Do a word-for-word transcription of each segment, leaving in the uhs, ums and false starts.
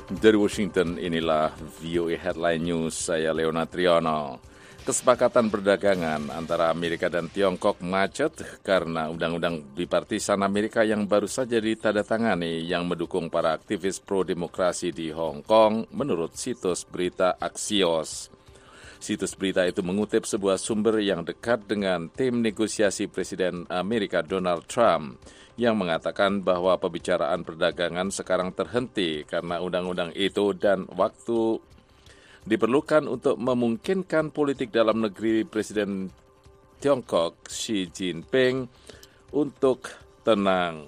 Dari Washington, inilah V O A Headline News, saya Leonard Triono. Kesepakatan perdagangan antara Amerika dan Tiongkok macet karena undang-undang bipartisan Amerika yang baru saja ditandatangani yang mendukung para aktivis pro-demokrasi di Hong Kong, menurut situs berita Axios. Situs berita itu mengutip sebuah sumber yang dekat dengan tim negosiasi Presiden Amerika Donald Trump yang mengatakan bahwa pembicaraan perdagangan sekarang terhenti karena undang-undang itu dan waktu diperlukan untuk memungkinkan politik dalam negeri Presiden Tiongkok Xi Jinping untuk tenang.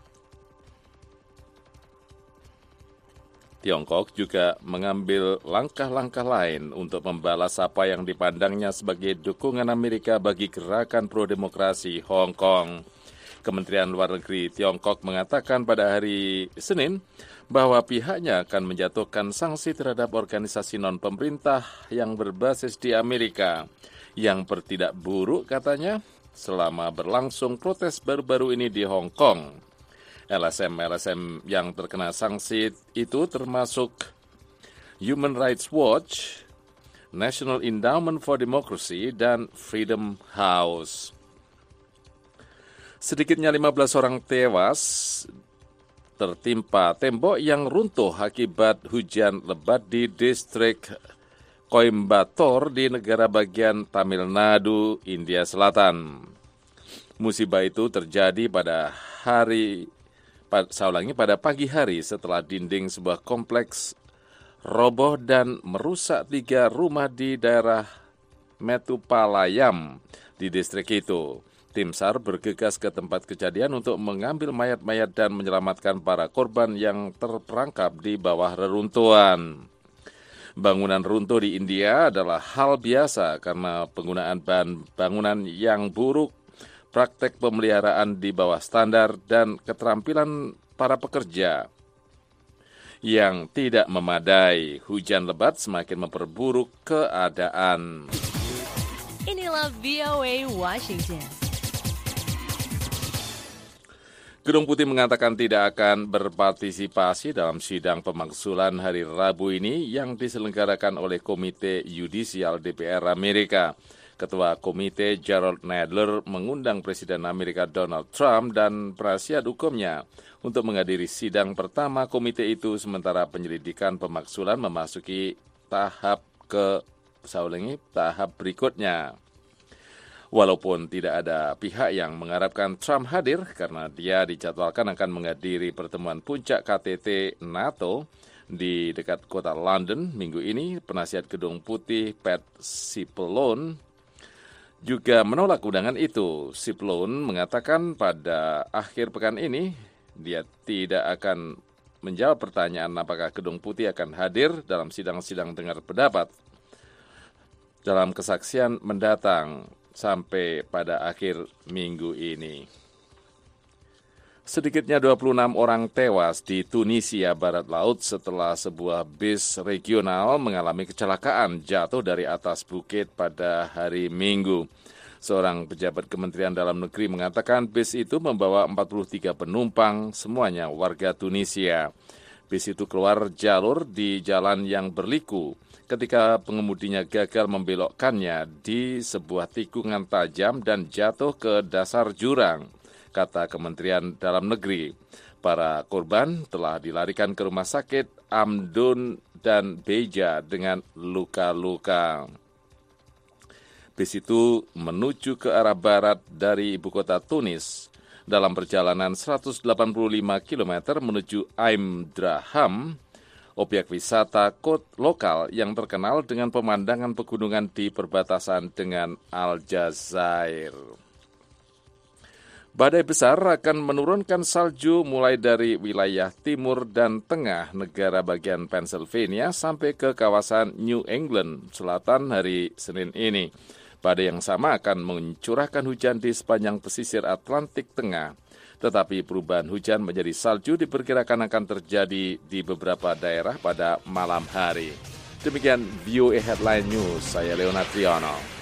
Tiongkok juga mengambil langkah-langkah lain untuk membalas apa yang dipandangnya sebagai dukungan Amerika bagi gerakan pro-demokrasi Hong Kong. Kementerian Luar Negeri Tiongkok mengatakan pada hari Senin bahwa pihaknya akan menjatuhkan sanksi terhadap organisasi non-pemerintah yang berbasis di Amerika yang bertindak buruk katanya selama berlangsung protes baru-baru ini di Hong Kong. L S M-L S M yang terkena sanksi itu termasuk Human Rights Watch, National Endowment for Democracy, dan Freedom House. Sedikitnya lima belas orang tewas tertimpa tembok yang runtuh akibat hujan lebat di distrik Coimbatore di negara bagian Tamil Nadu, India Selatan. Musibah itu terjadi pada hari, saya ulangi, pada pagi hari setelah dinding sebuah kompleks roboh dan merusak tiga rumah di daerah Metupalayam di distrik itu. Tim S A R bergegas ke tempat kejadian untuk mengambil mayat-mayat dan menyelamatkan para korban yang terperangkap di bawah reruntuhan. Bangunan runtuh di India adalah hal biasa karena penggunaan bahan bangunan yang buruk, praktek pemeliharaan di bawah standar, dan keterampilan para pekerja yang tidak memadai. Hujan lebat semakin memperburuk keadaan. Inilah V O A Washington. Gedung Putih mengatakan tidak akan berpartisipasi dalam sidang pemaksulan hari Rabu ini yang diselenggarakan oleh Komite Yudisial D P R Amerika. Ketua Komite Jerrold Nadler mengundang Presiden Amerika Donald Trump dan penasihat hukumnya untuk menghadiri sidang pertama komite itu sementara penyelidikan pemaksulan memasuki tahap ke saulengi tahap berikutnya. Walaupun tidak ada pihak yang mengharapkan Trump hadir karena dia dijadwalkan akan menghadiri pertemuan puncak K T T NATO di dekat kota London minggu ini, penasihat Gedung Putih Pat Cipollone juga menolak undangan itu. Cipollone mengatakan pada akhir pekan ini dia tidak akan menjawab pertanyaan apakah Gedung Putih akan hadir dalam sidang-sidang dengar pendapat dalam kesaksian mendatang sampai pada akhir minggu ini. Sedikitnya dua puluh enam orang tewas di Tunisia Barat Laut setelah sebuah bis regional mengalami kecelakaan jatuh dari atas bukit pada hari Minggu. Seorang pejabat Kementerian Dalam Negeri mengatakan bis itu membawa empat puluh tiga penumpang, semuanya warga Tunisia. Bis itu keluar jalur di jalan yang berliku ketika pengemudinya gagal membelokkannya di sebuah tikungan tajam dan jatuh ke dasar jurang, kata Kementerian Dalam Negeri. Para korban telah dilarikan ke rumah sakit Amdun dan Beja dengan luka-luka. Bis itu menuju ke arah barat dari ibu kota Tunis dalam perjalanan seratus delapan puluh lima kilometer menuju Ain Draham, objek wisata kot lokal yang terkenal dengan pemandangan pegunungan di perbatasan dengan Aljazair. Badai besar akan menurunkan salju mulai dari wilayah timur dan tengah negara bagian Pennsylvania sampai ke kawasan New England selatan hari Senin ini. Badai yang sama akan mencurahkan hujan di sepanjang pesisir Atlantik Tengah. Tetapi perubahan hujan menjadi salju diperkirakan akan terjadi di beberapa daerah pada malam hari. Demikian V O A Headline News, saya Leonard Triono.